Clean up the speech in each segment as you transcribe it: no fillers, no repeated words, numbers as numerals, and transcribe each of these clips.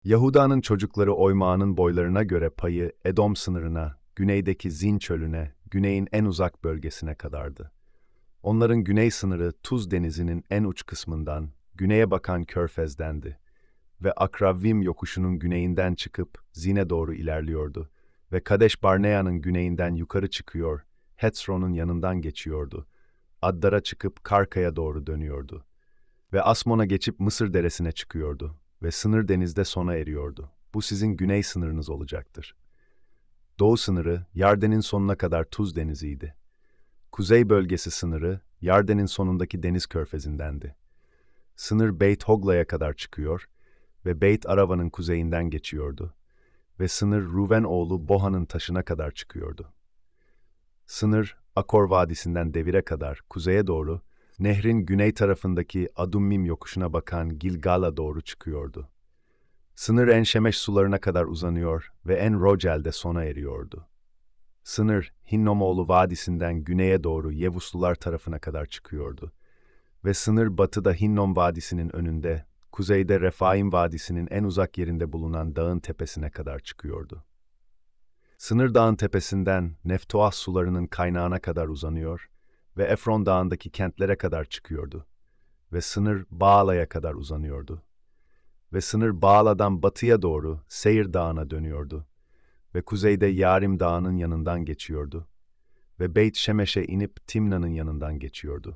Yahuda'nın çocukları oymağının boylarına göre payı Edom sınırına, güneydeki Zin çölüne, güneyin en uzak bölgesine kadardı. Onların güney sınırı Tuz denizinin en uç kısmından, güneye bakan Körfez'dendi ve Akravvim yokuşunun güneyinden çıkıp Zin'e doğru ilerliyordu ve Kadeş Barnea'nın güneyinden yukarı çıkıyor, Hetzron'un yanından geçiyordu. Addar'a çıkıp Karka'ya doğru dönüyordu ve Asmon'a geçip Mısır deresine çıkıyordu ve sınır denizde sona eriyordu. Bu sizin güney sınırınız olacaktır. Doğu sınırı Yarden'in sonuna kadar Tuz deniziydi. Kuzey bölgesi sınırı Yarden'in sonundaki deniz körfezindendi. Sınır Beyt Hogla'ya kadar çıkıyor ve Beyt Arava'nın kuzeyinden geçiyordu ve sınır Ruven oğlu Bohan'ın taşına kadar çıkıyordu. Sınır Akor Vadisi'nden Devir'e kadar kuzeye doğru, nehrin güney tarafındaki Adummim yokuşuna bakan Gilgal'a doğru çıkıyordu. Sınır En-Şemeş sularına kadar uzanıyor ve En-Rogel'de sona eriyordu. Sınır Hinnomoğlu Vadisi'nden güneye doğru Yevuslular tarafına kadar çıkıyordu. Ve sınır batıda Hinnom Vadisi'nin önünde, kuzeyde Refaim Vadisi'nin en uzak yerinde bulunan dağın tepesine kadar çıkıyordu. Sınır dağın tepesinden Neftoah sularının kaynağına kadar uzanıyor ve Efron dağındaki kentlere kadar çıkıyordu. Ve sınır Baala'ya kadar uzanıyordu. Ve sınır Baala'dan batıya doğru Seyir Dağı'na dönüyordu. Ve kuzeyde Yarim Dağı'nın yanından geçiyordu. Ve Beyt Şemeş'e inip Timna'nın yanından geçiyordu.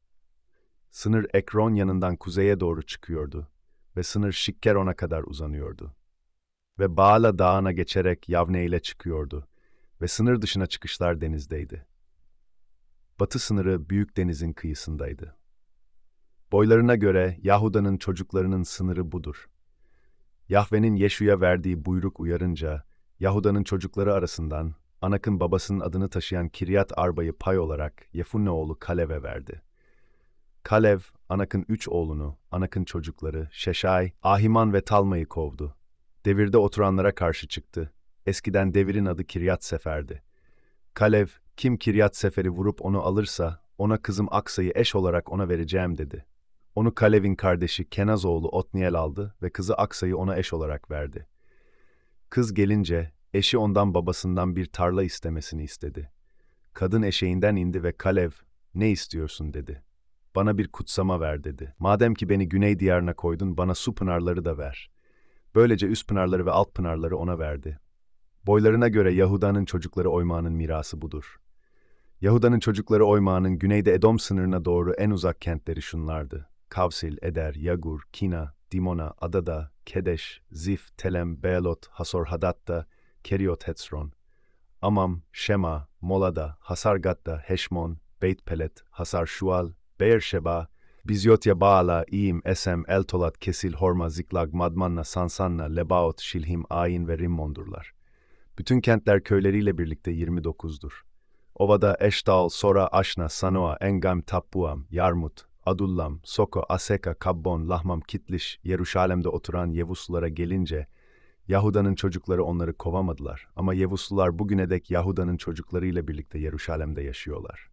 Sınır Ekron yanından kuzeye doğru çıkıyordu ve sınır Şikkeron'a kadar uzanıyordu. Ve Baala Dağı'na geçerek Yavne ile çıkıyordu ve sınır dışına çıkışlar denizdeydi. Batı sınırı Büyük Deniz'in kıyısındaydı. Boylarına göre Yahuda'nın çocuklarının sınırı budur. Yahve'nin Yeşu'ya verdiği buyruk uyarınca, Yahuda'nın çocukları arasından Anak'ın babasının adını taşıyan Kiryat Arba'yı pay olarak Yefunne oğlu Kalev'e verdi. Kalev, Anak'ın 3 oğlunu, Anak'ın çocukları, Şeşay, Ahiman ve Talma'yı kovdu. Devirde oturanlara karşı çıktı. Eskiden devirin adı Kiryat Sefer'di. Kalev, kim Kiryat Sefer'i vurup onu alırsa, ona kızım Aksa'yı eş olarak ona vereceğim dedi. Onu Kalev'in kardeşi Kenaz oğlu Otniel aldı ve kızı Aksa'yı ona eş olarak verdi. Kız gelince, eşi ondan babasından bir tarla istemesini istedi. Kadın eşeğinden indi ve Kalev, ne istiyorsun dedi. Bana bir kutsama ver dedi. Madem ki beni güney diyarına koydun, bana su pınarları da ver. Böylece üst pınarları ve alt pınarları ona verdi. Boylarına göre Yahuda'nın çocukları oymağının mirası budur. Yahuda'nın çocukları oymağının güneyde Edom sınırına doğru en uzak kentleri şunlardı. Kavsil, Eder, Yagur, Kina, Dimona, Adada, Kedeş, Zif, Telem, Bealot, Hasor Hadatta, Keriot Hetzron, Amam, Şema, Molada, Hasargatta, Heşmon, Beyt Pelet, Hasar Şual, Beerşeba, Bizyotya Baala, İyim, Esem, Eltolat, Kesil, Horma, Ziklag, Madmanna, Sansanna, Lebaot, Şilhim, Ayin ve Rimmon'durlar. Bütün kentler köyleriyle birlikte 29'dur. Ovada Eştaol, Sora, Aşna, Sanoa, Engam, Tappuam, Yarmut, Adullam, Soko, Aseka, Kabbon, Lahmam, Kitliş, Yeruşalem'de oturan Yevuslulara gelince, Yahuda'nın çocukları onları kovamadılar ama Yevuslular bugüne dek Yahuda'nın çocuklarıyla birlikte Yeruşalem'de yaşıyorlar.